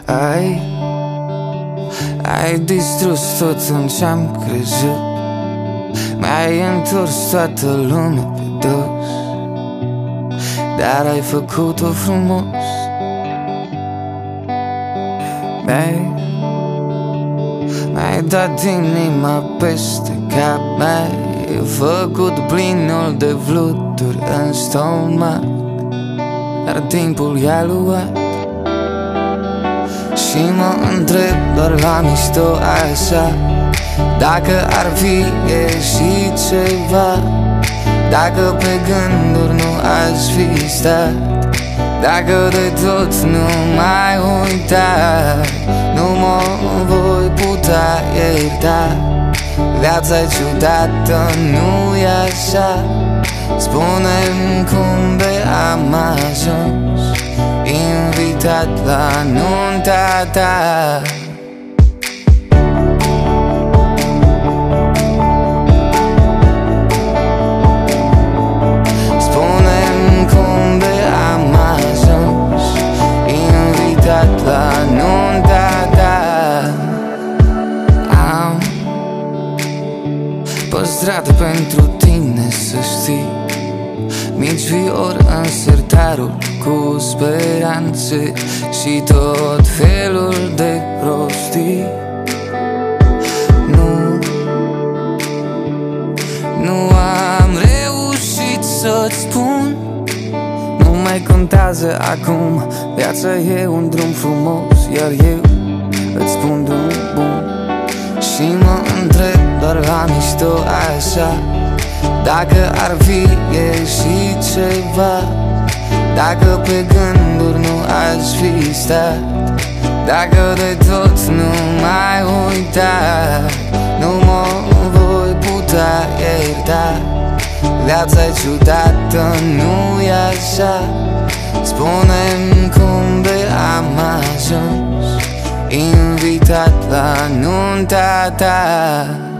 Ai distrus tot în ce-am crezut, mi-ai întors toată lumea pe dos, dar ai făcut-o frumos. Mi-ai dat inima peste cap, mi-ai făcut plinul de fluturi în stomac, dar timpul i-a luat. Și mă întreb doar la mișto așa, dacă ar fi ieșit ceva, dacă pe gânduri nu aș fi stat, dacă de tot nu m-ai uitat. Nu mă voi putea ierta, viața-i ciudată, nu-i așa? Spune-mi cum de am ajuns invitat la nunta ta. Spune-mi cum de am ajuns invitat la nunta ta. Am păstrat pentru tine, să știi, mici fiori în sertarul cu speranțe și tot felul de prostii. Nu am reușit să-ți spun, nu mai contează acum, viața e un drum frumos, iar eu îți spun drum bun. Și mă întreb doar la mișto așa, dacă ar fi ieșit ceva, dacă pe gânduri nu aș fi stat, dacă de tot nu m-ai uitat. Nu mă voi putea ierta, viața-i ciudată, nu-i așa? Spune-mi cum de am ajuns invitat la nunta ta.